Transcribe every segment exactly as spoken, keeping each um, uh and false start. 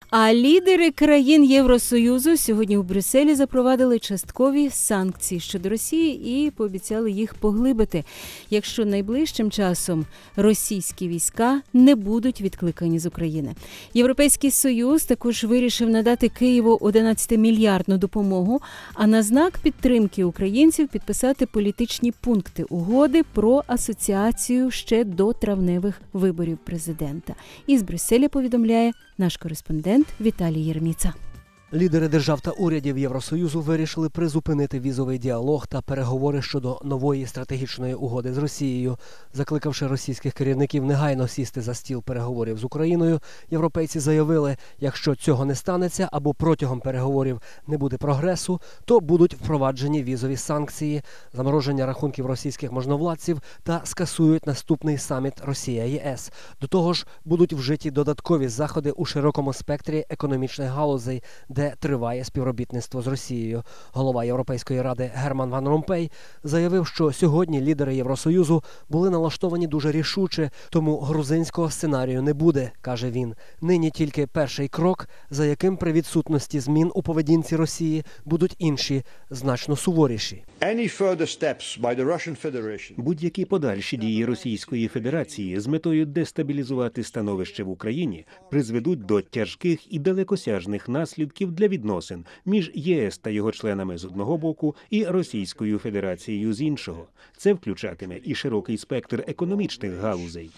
А лідери країн Євросоюзу сьогодні у Брюсселі запровадили часткові санкції щодо Росії і пообіцяли їх поглибити, якщо найближчим часом російські війська не будуть відкликані з України. Європейський Союз також вирішив надати Києву одинадцятимільярдну допомогу, а на знак підтримки українців підписати політичні пункти угоди про асоціацію ще до травневих виборів президента. Із Брюсселя повідомляє наш кореспондент Віталій Єреміца. Лідери держав та урядів Євросоюзу вирішили призупинити візовий діалог та переговори щодо нової стратегічної угоди з Росією. Закликавши російських керівників негайно сісти за стіл переговорів з Україною, європейці заявили, якщо цього не станеться або протягом переговорів не буде прогресу, то будуть впроваджені візові санкції, замороження рахунків російських можновладців та скасують наступний саміт Росія-ЄС. До того ж, будуть вжиті додаткові заходи у широкому спектрі економічних галузей, де триває співробітництво з Росією. Голова Європейської ради Герман Ван Ромпей заявив, що сьогодні лідери Євросоюзу були налаштовані дуже рішуче, тому грузинського сценарію не буде, каже він. Нині тільки перший крок, за яким при відсутності змін у поведінці Росії будуть інші, значно суворіші. Будь-які подальші дії Російської Федерації з метою дестабілізувати становище в Україні призведуть до тяжких і далекосяжних наслідків для відносин між ЄС та його членами з одного боку і Російською Федерацією з іншого. Це включатиме і широкий спектр економічних галузей.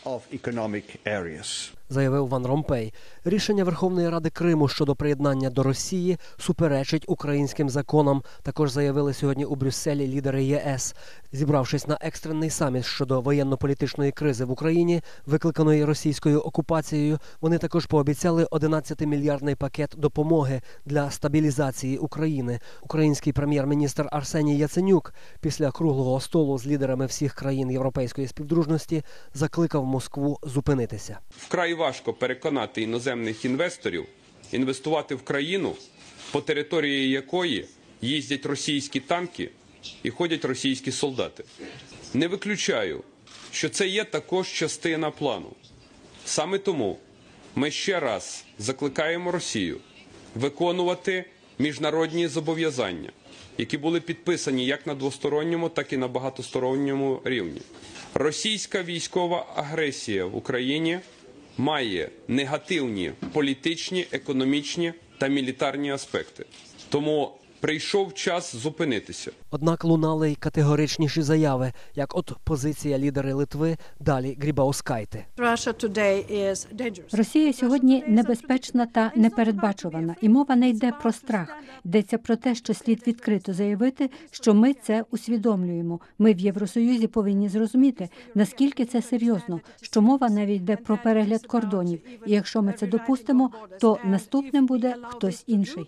Заявив Ван Ромпей. Рішення Верховної Ради Криму щодо приєднання до Росії суперечить українським законам, також заявили сьогодні у Брюсселі лідери ЄС. Зібравшись на екстрений саміт щодо воєнно-політичної кризи в Україні, викликаної російською окупацією, вони також пообіцяли одинадцятимільярдний пакет допомоги для стабілізації України. Український прем'єр-міністр Арсеній Яценюк після круглого столу з лідерами всіх країн європейської співдружності закликав Москву зупинитися. Вкрай важко переконати іноземних інвесторів інвестувати в країну, по території якої їздять російські танки і ходять російські солдати. Не виключаю, що це є також частина плану. Саме тому ми ще раз закликаємо Росію виконувати міжнародні зобов'язання, які були підписані як на двосторонньому, так і на багатосторонньому рівні. Російська військова агресія в Україні має негативні політичні, економічні та мілітарні аспекти. Тому прийшов час зупинитися. Однак лунали й категоричніші заяви, як от позиція лідери Литви Далі Грібаускайте. Росія сьогодні небезпечна та непередбачувана. І мова не йде про страх. Йдеться про те, що слід відкрито заявити, що ми це усвідомлюємо. Ми в Євросоюзі повинні зрозуміти, наскільки це серйозно, що мова навіть йде про перегляд кордонів. І якщо ми це допустимо, то наступним буде хтось інший.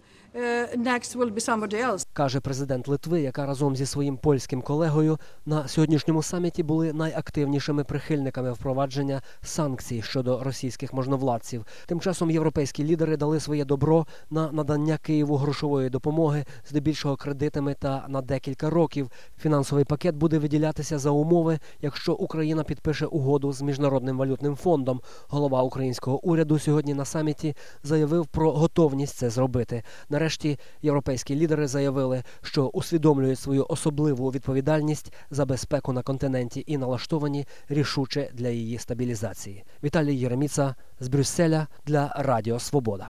Каже президент Литви, яка разом зі своїм польським колегою на сьогоднішньому саміті були найактивнішими прихильниками впровадження санкцій щодо російських можновладців. Тим часом європейські лідери дали своє добро на надання Києву грошової допомоги, здебільшого кредитами та на декілька років. Фінансовий пакет буде виділятися за умови, якщо Україна підпише угоду з Міжнародним валютним фондом. Голова українського уряду сьогодні на саміті заявив про готовність це зробити. Нарешті європейські лідери заявили, що усвідомлюють свою особливу відповідальність за безпеку на континенті і налаштовані рішуче для її стабілізації. Віталій Єреміца з Брюсселя для Радіо Свобода.